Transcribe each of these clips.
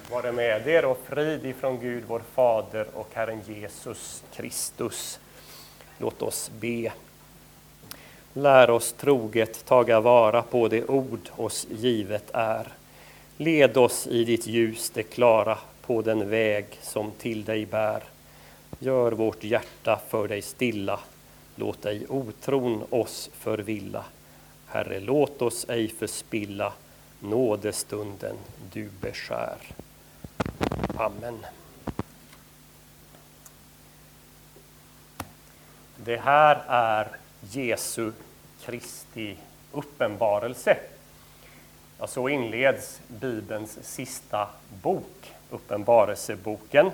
Vare med er och frid ifrån Gud vår Fader och Herren Jesus Kristus. Låt oss be. Lär oss troget taga vara på det ord oss givet är. Led oss i ditt ljus det klara på den väg som till dig bär. Gör vårt hjärta för dig stilla. Låt ej otron oss förvilla. Herre, låt oss ej förspilla nådestunden du beskär. Amen. Det här är Jesu Kristi uppenbarelse. Ja, så inleds Bibelns sista bok, Uppenbarelseboken.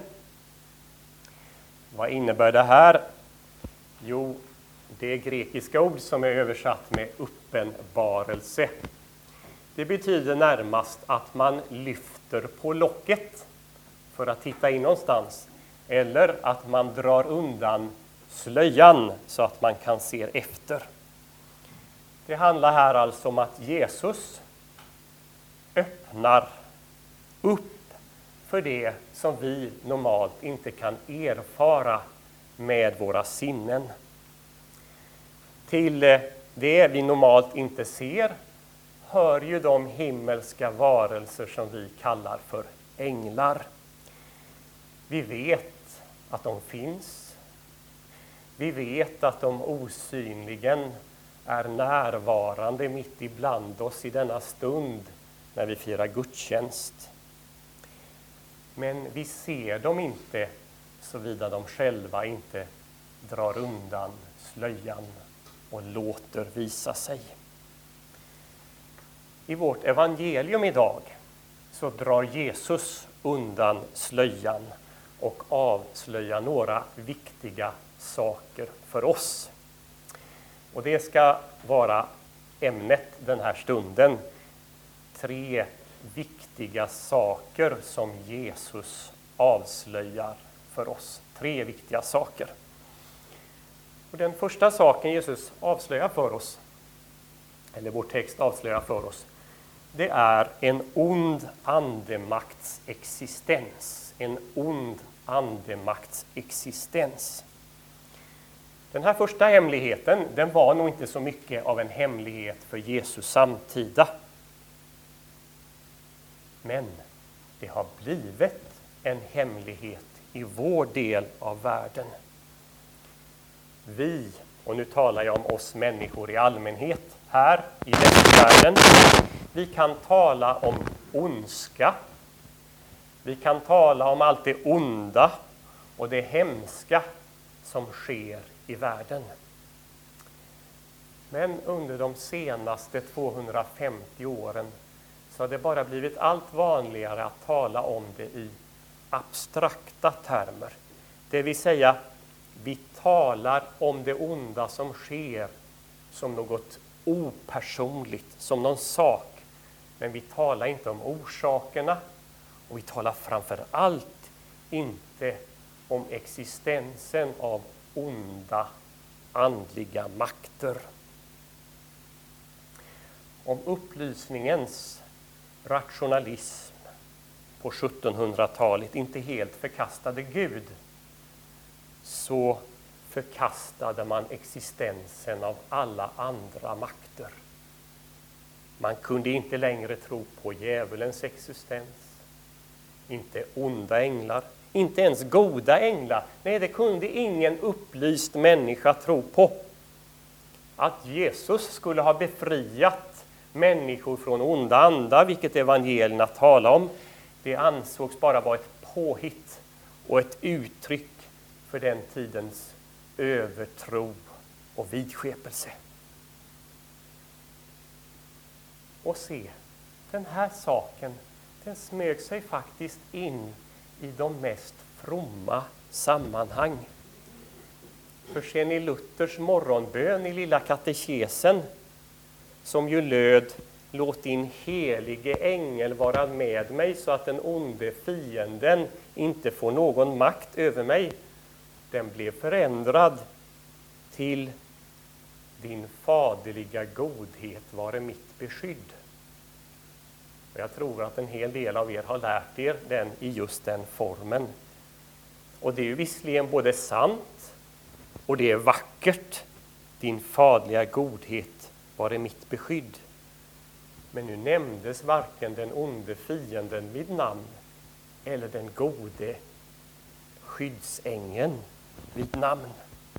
Vad innebär det här? Jo, det är grekiska ord som är översatt med uppenbarelse. Det betyder närmast att man lyfter på locket för att titta in någonstans. Eller att man drar undan slöjan så att man kan se efter. Det handlar här alltså om att Jesus öppnar upp för det som vi normalt inte kan erfara med våra sinnen. Till det vi normalt inte ser hör ju de himmelska varelser som vi kallar för änglar. Vi vet att de finns. Vi vet att de osynligen är närvarande mitt ibland oss i denna stund när vi firar gudstjänst. Men vi ser dem inte såvida de själva inte drar undan slöjan och låter visa sig. I vårt evangelium idag så drar Jesus undan slöjan och avslöjar några viktiga saker för oss. Och det ska vara ämnet den här stunden. 3 viktiga saker som Jesus avslöjar för oss. 3 viktiga saker. Och den första saken Jesus avslöjar för oss, eller vår text avslöjar för oss, det är en ond andemakts existens. En ond andemakts existens. Den här första hemligheten, den var nog inte så mycket av en hemlighet för Jesus samtida. Men det har blivit en hemlighet i vår del av världen. Vi, och nu talar jag om oss människor i allmänhet här i västvärlden, vi kan tala om ondska. Vi kan tala om allt det onda och det hemska som sker i världen. Men under de senaste 250 åren så har det bara blivit allt vanligare att tala om det i abstrakta termer. Det vill säga, vi talar om det onda som sker som något opersonligt, som någon sak. Men vi talar inte om orsakerna och vi talar framför allt inte om existensen av onda andliga makter. Om upplysningens rationalism på 1700-talet inte helt förkastade Gud, så förkastade man existensen av alla andra makter. Man kunde inte längre tro på djävulens existens, inte onda änglar, inte ens goda änglar. Nej, det kunde ingen upplyst människa tro på. Att Jesus skulle ha befriat människor från onda andar, vilket evangelierna talar om, det ansågs bara vara ett påhitt och ett uttryck för den tidens övertro och vidskepelse. Och se, den här saken, den smög sig faktiskt in i de mest fromma sammanhang. För sen i Luthers morgonbön i lilla katekesen, som ju löd: låt din helige ängel vara med mig så att den onde fienden inte får någon makt över mig. Den blev förändrad till: din faderliga godhet vare mitt beskydd. Och jag tror att en hel del av er har lärt er den i just den formen. Och det är ju visserligen både sant och det är vackert. Din faderliga godhet var mitt beskydd. Men nu nämndes varken den onde fienden vid namn eller den gode skyddsängeln vid namn.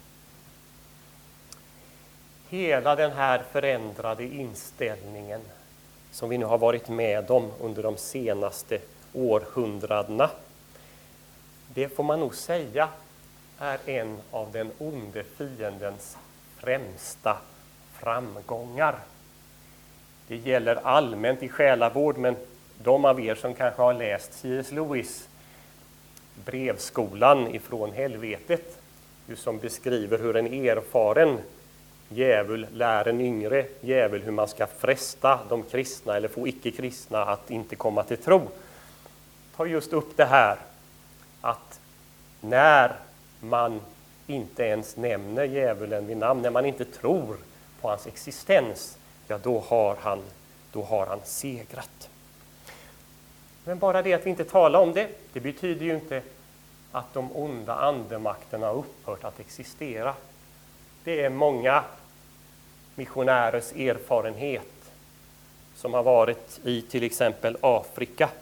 Hela den här förändrade inställningen som vi nu har varit med om under de senaste århundradena, det får man nog säga är en av den onde fiendens främsta framgångar. Det gäller allmänt i själavård, men de av er som kanske har läst C.S. Lewis Brevskolan ifrån helvetet, som beskriver hur en erfaren djävul lär en yngre djävul hur man ska fresta de kristna eller få icke-kristna att inte komma till tro, tar just upp det här att när man inte ens nämner djävulen vid namn, när man inte tror på hans existens, ja då har han segrat. Men bara det att vi inte talar om det, det betyder ju inte att de onda andemakterna har upphört att existera. Det är många missionärers erfarenhet som har varit i till exempel Afrika,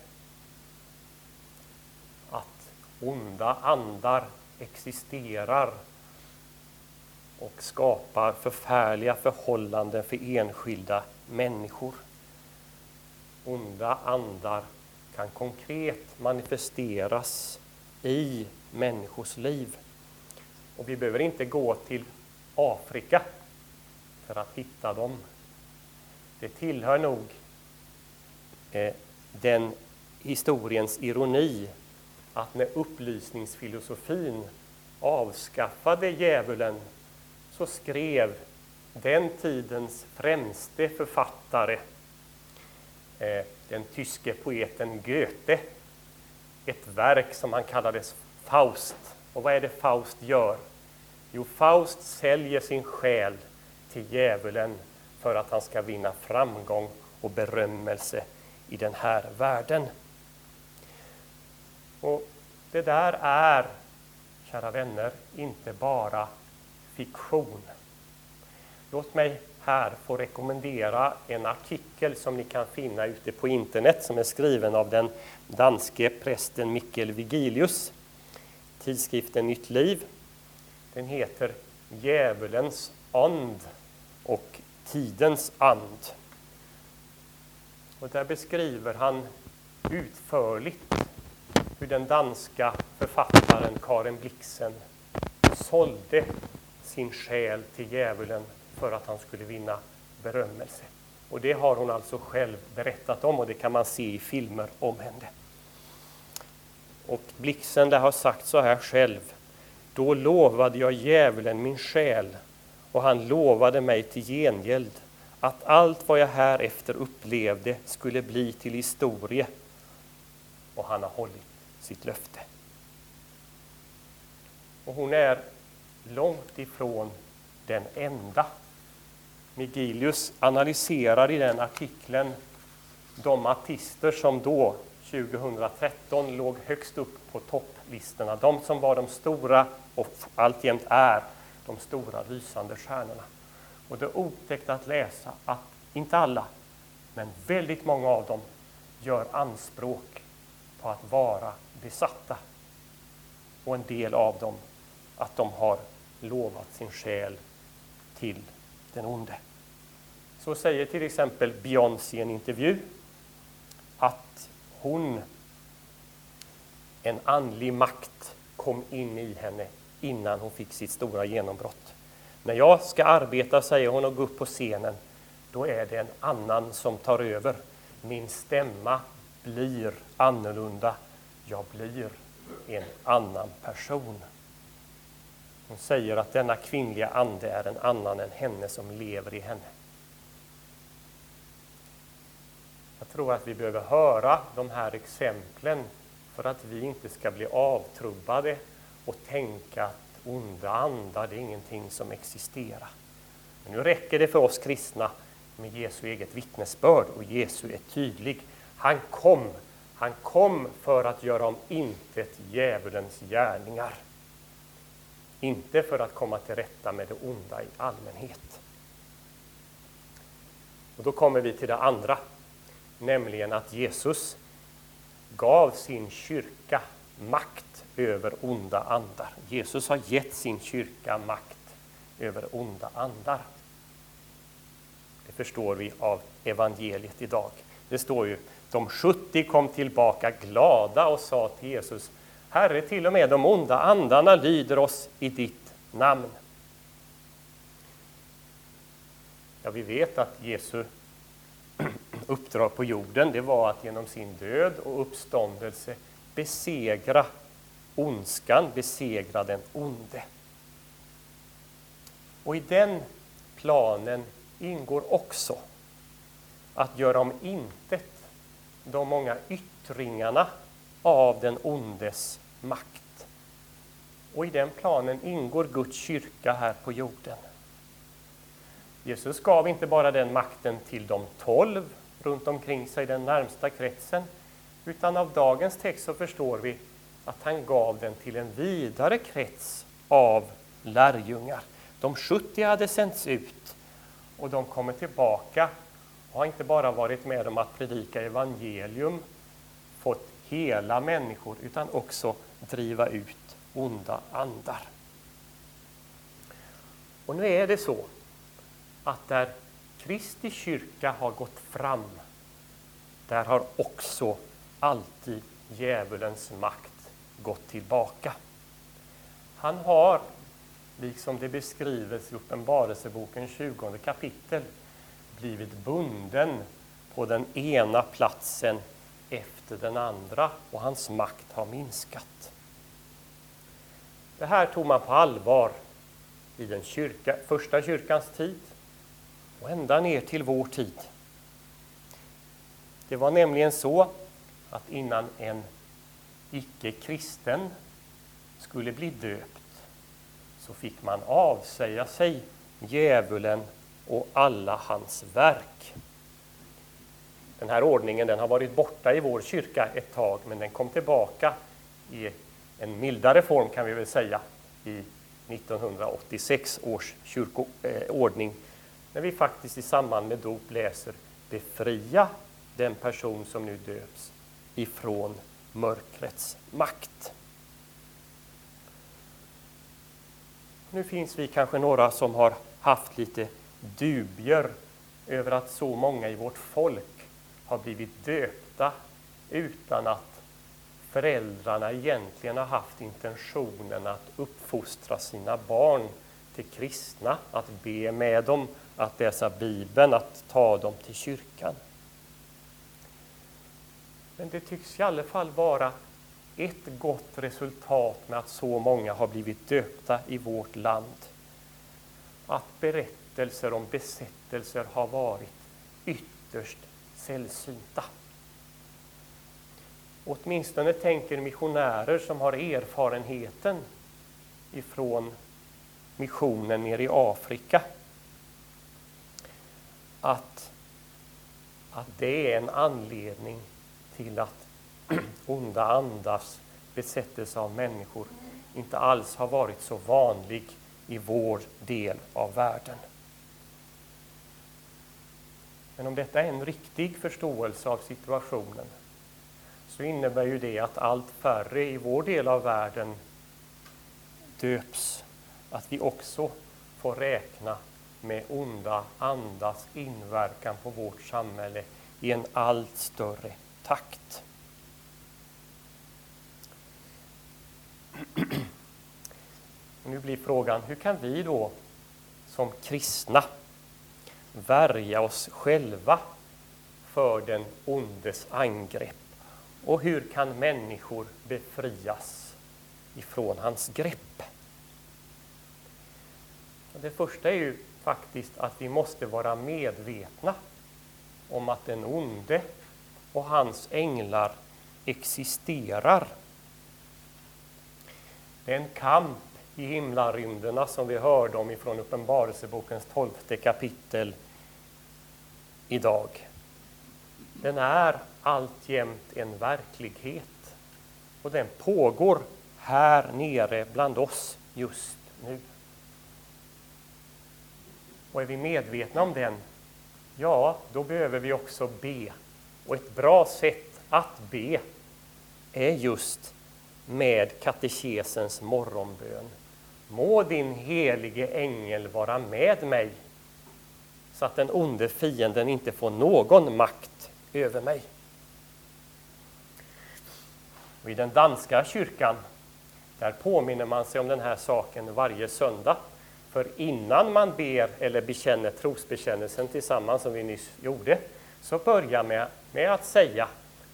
att onda andar existerar och skapar förfärliga förhållanden för enskilda människor. Onda andar kan konkret manifesteras i människors liv. Och vi behöver inte gå till Afrika för att hitta dem. Det tillhör nog den historiens ironi att när upplysningsfilosofin avskaffade djävulen så skrev den tidens främste författare, den tyske poeten Goethe, ett verk som han kallades Faust. Och vad är det Faust gör? Jo, Faust säljer sin själ till djävulen för att han ska vinna framgång och berömmelse i den här världen. Och det där är, kära vänner, inte bara fiktion. Låt mig här få rekommendera en artikel som ni kan finna ute på internet som är skriven av den danske prästen Mikkel Vigilius, tidskriften Nytt liv. Den heter Djävulens and och tidens and. Och där beskriver han utförligt hur den danska författaren Karen Blixen sålde sin själ till djävulen för att han skulle vinna berömmelse. Och det har hon alltså själv berättat om och det kan man se i filmer om henne. Och Blixen där har sagt så här själv: då lovade jag djävulen min själ och han lovade mig till gengäld att allt vad jag här efter upplevde skulle bli till historia, och han har hållit sitt löfte. Och hon är långt ifrån den enda. Vigilius analyserar i den artikeln de artister som då 2013 låg högst upp på topplistorna, de som var de stora och alltjämt är de stora lysande stjärnorna. Och det är otäckt att läsa att inte alla, men väldigt många av dem gör anspråk på att vara besatta. Och en del av dem att de har lovat sin själ till den onde. Så säger till exempel Beyoncé i en intervju att en andlig makt kom in i henne innan hon fick sitt stora genombrott. När jag ska arbeta, säger hon, och gå upp på scenen, då är det en annan som tar över. Min stämma blir annorlunda. Jag blir en annan person. Hon säger att denna kvinnliga ande är en annan än henne som lever i henne. Jag tror att vi behöver höra de här exemplen för att vi inte ska bli avtrubbade och tänka att onda andar, det är ingenting som existerar. Men nu räcker det för oss kristna med Jesu eget vittnesbörd, och Jesu är tydlig. Han kom för att göra om intet djävulens gärningar. Inte för att komma till rätta med det onda i allmänhet. Och då kommer vi till det andra, nämligen att Jesus gav sin kyrka makt över onda andar. Jesus har gett sin kyrka makt över onda andar. Det förstår vi av evangeliet idag. Det står ju, de 70 kom tillbaka glada och sa till Jesus: Herre, till och med de onda andarna lyder oss i ditt namn. Ja, vi vet att Jesu uppdrag på jorden, det var att genom sin död och uppståndelse besegra ondskan, besegra den onde. Och i den planen ingår också att göra om intet de många yttringarna av den ondes makt. Och i den planen ingår Guds kyrka här på jorden. Jesus gav inte bara den makten till de 12 runt omkring sig, den närmsta kretsen, utan av dagens text så förstår vi att han gav den till en vidare krets av lärjungar. De 70 hade sänts ut och de kommer tillbaka och har inte bara varit med om att predika evangelium, fått hela människor, utan också driva ut onda andar. Och nu är det så att där Kristi kyrka har gått fram, där har också alltid djävulens makt gått tillbaka. Han har, liksom det beskrivs i Uppenbarelseboken 20 kapitel, blivit bunden på den ena platsen efter den andra och hans makt har minskat. Det här tog man på allvar i den första kyrkans tid och ända ner till vår tid. Det var nämligen så att innan en icke-kristen skulle bli döpt så fick man avsäga sig djävulen och alla hans verk. Den här ordningen, den har varit borta i vår kyrka ett tag, men den kom tillbaka i en mildare form, kan vi väl säga, i 1986 års kyrkoordning, när vi faktiskt i samband med dop läser: befria den person som nu döps ifrån mörkrets makt. Nu finns vi kanske några som har haft lite dubier över att så många i vårt folk har blivit döpta utan att föräldrarna egentligen har haft intentionen att uppfostra sina barn till kristna, att be med dem, att läsa Bibeln, att ta dem till kyrkan. Men det tycks i alla fall vara ett gott resultat med att så många har blivit döpta i vårt land. Att berättelser om besättelser har varit ytterst sällsynta. Åtminstone tänker missionärer som har erfarenheten ifrån missionen nere i Afrika att det är en anledning till att onda andars besättelse av människor inte alls har varit så vanlig i vår del av världen. Men om detta är en riktig förståelse av situationen så innebär ju det att allt färre i vår del av världen döps, att vi också får räkna med onda andas inverkan på vårt samhälle i en allt större takt. Nu blir frågan, hur kan vi då som kristna värja oss själva för den ondes angrepp? Och hur kan människor befrias ifrån hans grepp? Det första är ju faktiskt att vi måste vara medvetna om att den onde och hans änglar existerar. Det är en kamp i himlarymderna som vi hörde om ifrån Uppenbarelsebokens 12:e kapitel idag. den är alltjämt en verklighet. Och den pågår här nere bland oss just nu. Och är vi medvetna om den, ja, då behöver vi också be. Och ett bra sätt att be är just med katekesens morgonbön. Må din helige ängel vara med mig, så att den onde fienden inte får någon makt över mig. Och i den danska kyrkan, där påminner man sig om den här saken varje söndag. För innan man ber eller bekänner trosbekännelsen tillsammans, som vi nyss gjorde, så börjar med att säga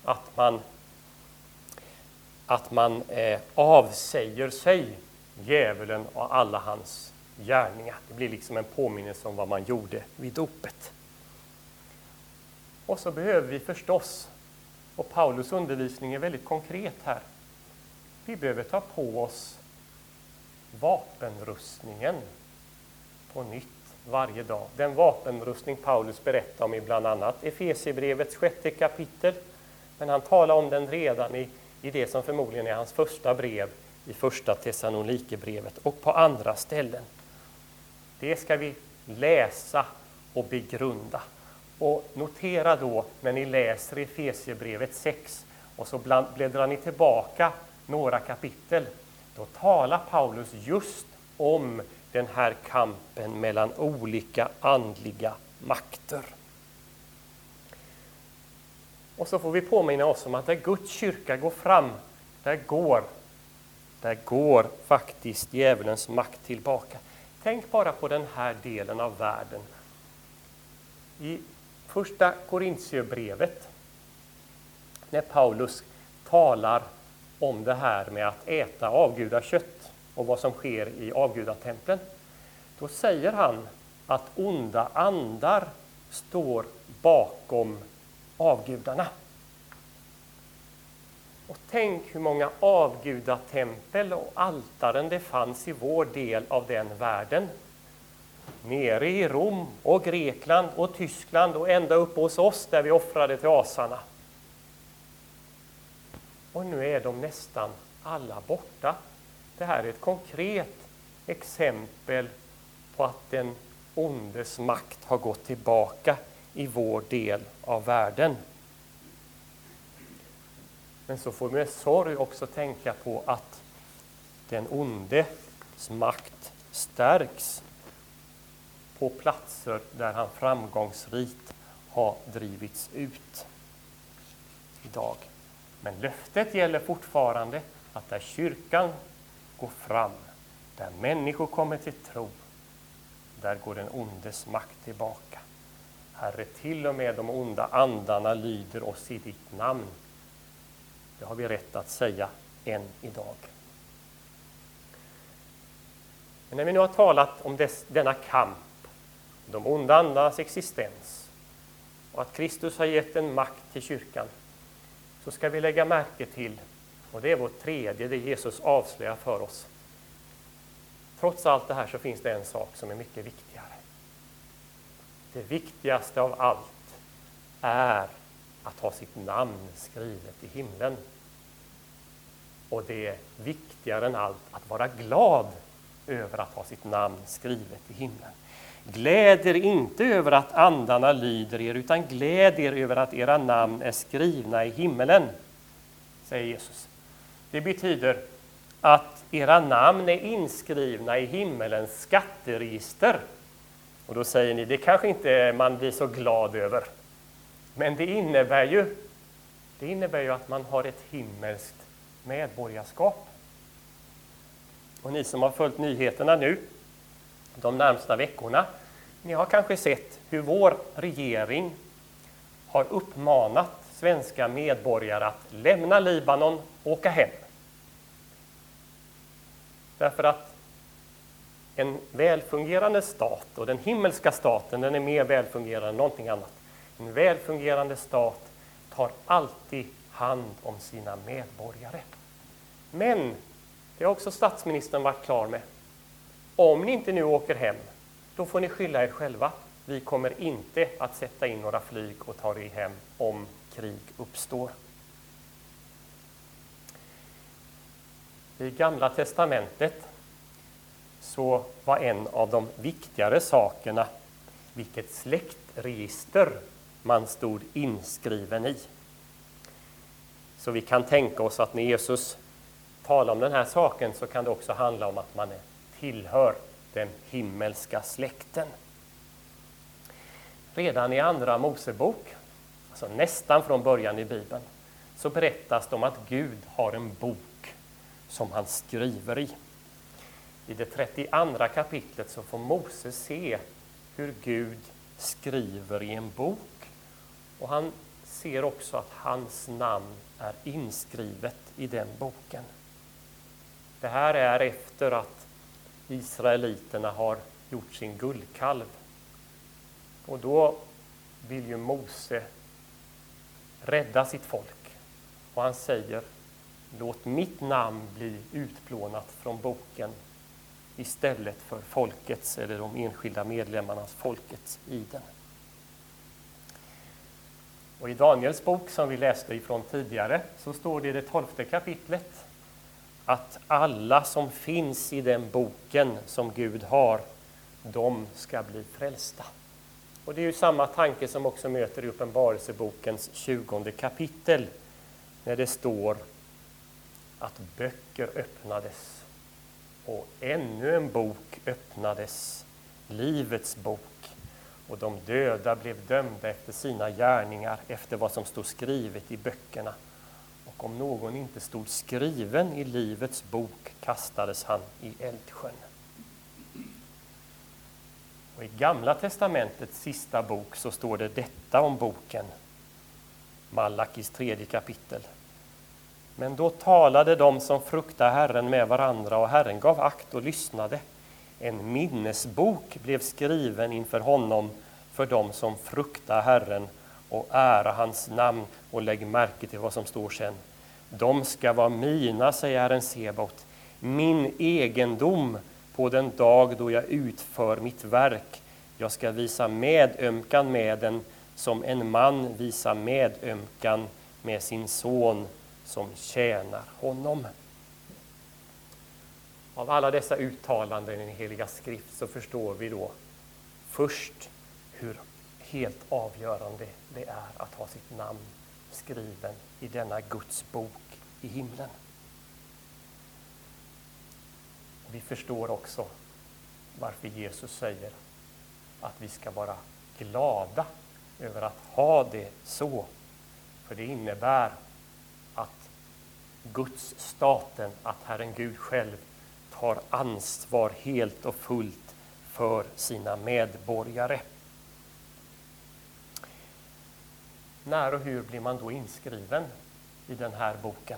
att man avsäger sig djävulen och alla hans gärningar. Det blir liksom en påminnelse om vad man gjorde vid dopet. Och så behöver vi förstås, och Paulus undervisning är väldigt konkret här, vi behöver ta på oss vapenrustningen på nytt varje dag. Den vapenrustning Paulus berättar om i bland annat Efesierbrevets 6:e kapitel, men han talar om den redan i det som förmodligen är hans första brev, i första Thessalonikerbrevet och på andra ställen. Det ska vi läsa och begrunda. Och notera då när ni läser Efesierbrevet 6 och så bläddrar ni tillbaka några kapitel. Då talar Paulus just om den här kampen mellan olika andliga makter. Och så får vi påminna oss om att där Guds kyrka går fram, där går faktiskt djävulens makt tillbaka. Tänk bara på den här delen av världen. I första Korintierbrevet, när Paulus talar om det här med att äta avgudakött och vad som sker i avgudatemplen, då säger han att onda andar står bakom avgudarna. Och tänk hur många avgudatempel och altaren det fanns i vår del av den världen. Nere i Rom och Grekland och Tyskland och ända upp hos oss där vi offrade till asarna. Och nu är de nästan alla borta. Det här är ett konkret exempel på att den ondes makt har gått tillbaka i vår del av världen. Men så får vi med sorg också tänka på att den ondes makt stärks på platser där han framgångsrikt har drivits ut idag. Men löftet gäller fortfarande att där kyrkan går fram, där människor kommer till tro, där går den ondes makt tillbaka. Herre, till och med de onda andarna lyder oss i ditt namn. Det har vi rätt att säga än idag. Men när vi nu har talat om denna kamp, de onda andarnas existens och att Kristus har gett en makt till kyrkan, så ska vi lägga märke till, och det är vårt tredje, det Jesus avslöjar för oss. Trots allt det här så finns det en sak som är mycket viktigare. Det viktigaste av allt är att ha sitt namn skrivet i himlen. Och det är viktigare än allt att vara glad över att ha sitt namn skrivet i himlen. Gläd er inte över att andarna lyder er, utan gläd er över att era namn är skrivna i himmelen, säger Jesus. Det betyder att era namn är inskrivna i himmelens skatteregister. Och då säger ni, det kanske inte man blir så glad över. Men det innebär ju att man har ett himmelskt medborgarskap. Och ni som har följt nyheterna nu de närmsta veckorna, ni har kanske sett hur vår regering har uppmanat svenska medborgare att lämna Libanon och åka hem. Därför att en välfungerande stat, och den himmelska staten, den är mer välfungerande än någonting annat. En välfungerande stat tar alltid hand om sina medborgare. Men det har också statsministern varit klar med. Om ni inte nu åker hem, då får ni skylla er själva. Vi kommer inte att sätta in några flyg och ta det hem om krig uppstår. I Gamla testamentet så var en av de viktigare sakerna vilket släktregister man stod inskriven i. Så vi kan tänka oss att när Jesus talar om den här saken så kan det också handla om att man tillhör den himmelska släkten. Redan i Andra Mosebok, alltså nästan från början i Bibeln, så berättas det om att Gud har en bok som han skriver i. I det 32 kapitlet så får Mose se hur Gud skriver i en bok. Och han ser också att hans namn är inskrivet i den boken. Det här är efter att israeliterna har gjort sin guldkalv. Och då vill ju Mose rädda sitt folk. Och han säger: låt mitt namn bli utplånat från boken istället för folkets eller de enskilda medlemmarnas folkets i den. Och i Daniels bok som vi läste ifrån tidigare så står det i det 12:e kapitlet att alla som finns i den boken som Gud har, de ska bli frälsta. Och det är ju samma tanke som också möter i Uppenbarelsebokens 20:e kapitel när det står att böcker öppnades och ännu en bok öppnades, livets bok, och de döda blev dömda efter sina gärningar, efter vad som stod skrivet i böckerna. Och om någon inte stod skriven i livets bok kastades han i eldsjön. Och i Gamla testamentets sista bok så står det detta om boken, Malakis 3:e kapitel. Men då talade de som fruktade Herren med varandra, och Herren gav akt och lyssnade. En minnesbok blev skriven inför honom för dem som fruktar Herren och ära hans namn. Och lägg märke till vad som står sen. De ska vara mina, säger Herren Sebaot, min egendom på den dag då jag utför mitt verk. Jag ska visa medömkan med den som en man visar medömkan med sin son som tjänar honom. Av alla dessa uttalanden i den heliga skrift så förstår vi då först hur helt avgörande det är att ha sitt namn skriven i denna Guds bok i himlen. Vi förstår också varför Jesus säger att vi ska vara glada över att ha det så. För det innebär att Guds staten, att Herren Gud själv tar ansvar helt och fullt för sina medborgare. När och hur blir man då inskriven i den här boken?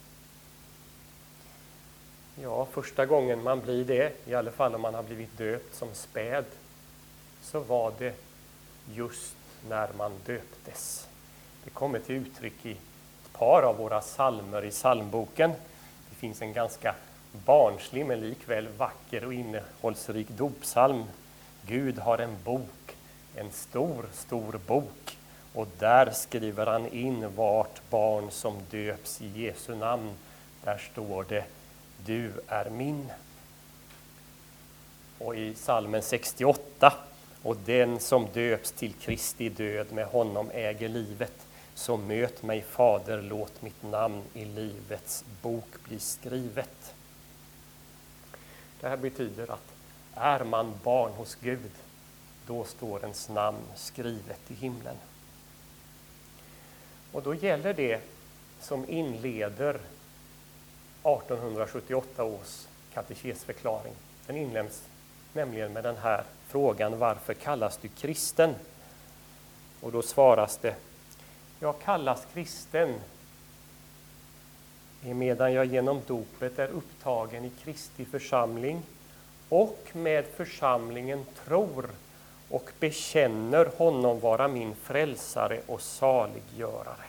Ja, första gången man blir det, i alla fall om man har blivit döpt som späd, så var det just när man döptes. Det kommer till uttryck i ett par av våra psalmer i psalmboken. Det finns en ganska barnslig men likväl vacker och innehållsrik dopsalm. Gud har en bok, en stor, stor bok, och där skriver han in vart barn som döps i Jesu namn. Där står det: du är min. Och i psalmen 68: och den som döps till Kristi död med honom äger livet. Så möt mig, Fader, låt mitt namn i livets bok bli skrivet. Det här betyder att är man barn hos Gud, då står ens namn skrivet i himlen. Och då gäller det som inleder 1878 års katekesförklaring. Den inlämns nämligen med den här frågan: varför kallas du kristen? Och då svaras det: jag kallas kristen medan jag genom dopet är upptagen i Kristi församling och med församlingen tror och bekänner honom vara min frälsare och saliggörare.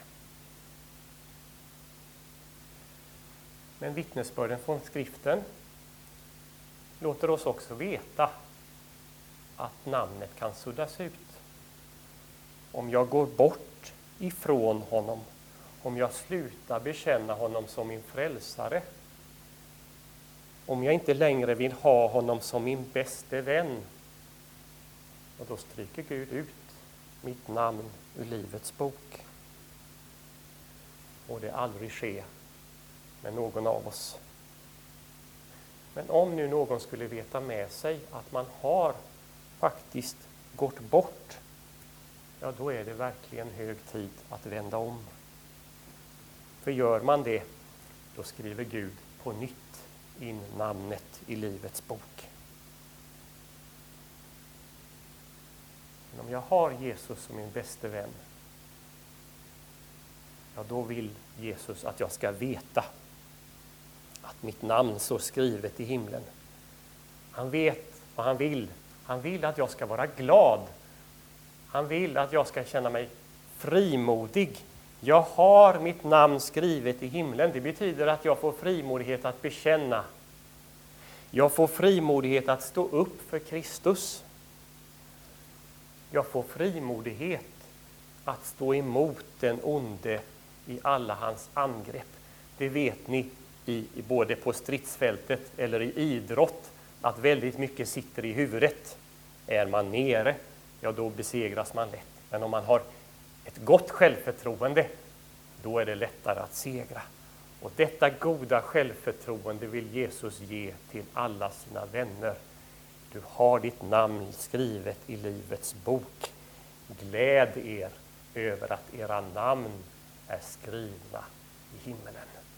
Men vittnesbörden från skriften låter oss också veta att namnet kan suddas ut. Om jag går bort ifrån honom, om jag slutar bekänna honom som min frälsare, om jag inte längre vill ha honom som min bäste vän, och då stryker Gud ut mitt namn ur livets bok. Och det aldrig ske med någon av oss. Men om nu någon skulle veta med sig att man har faktiskt gått bort, ja, då är det verkligen hög tid att vända om. För gör man det, då skriver Gud på nytt in namnet i livets bok. Men om jag har Jesus som min bäste vän, ja, då vill Jesus att jag ska veta att mitt namn står skrivet i himlen. Han vet vad han vill. Han vill att jag ska vara glad. Han vill att jag ska känna mig frimodig. Jag har mitt namn skrivet i himlen. Det betyder att jag får frimodighet att bekänna. Jag får frimodighet att stå upp för Kristus. Jag får frimodighet att stå emot den onde i alla hans angrepp. Det vet ni både på stridsfältet eller i idrott, att väldigt mycket sitter i huvudet. Är man nere, ja, då besegras man lätt. Men om man har ett gott självförtroende, då är det lättare att segra. Och detta goda självförtroende vill Jesus ge till alla sina vänner. Du har ditt namn skrivet i livets bok. Gläd er över att era namn är skrivna i himmelen.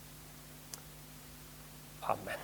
Amen.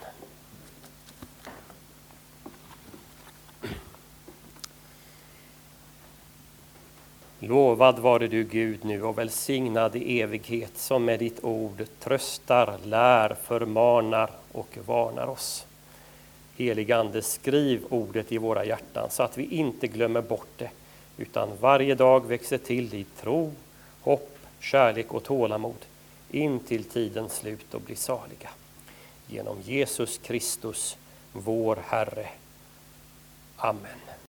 Lovad vare du Gud nu och välsignad i evighet, som med ditt ord tröstar, lär, förmanar och varnar oss. Helige Ande, skriv ordet i våra hjärtan så att vi inte glömmer bort det, utan varje dag växer till i tro, hopp, kärlek och tålamod in till tidens slut och blir saliga. Genom Jesus Kristus, vår Herre. Amen.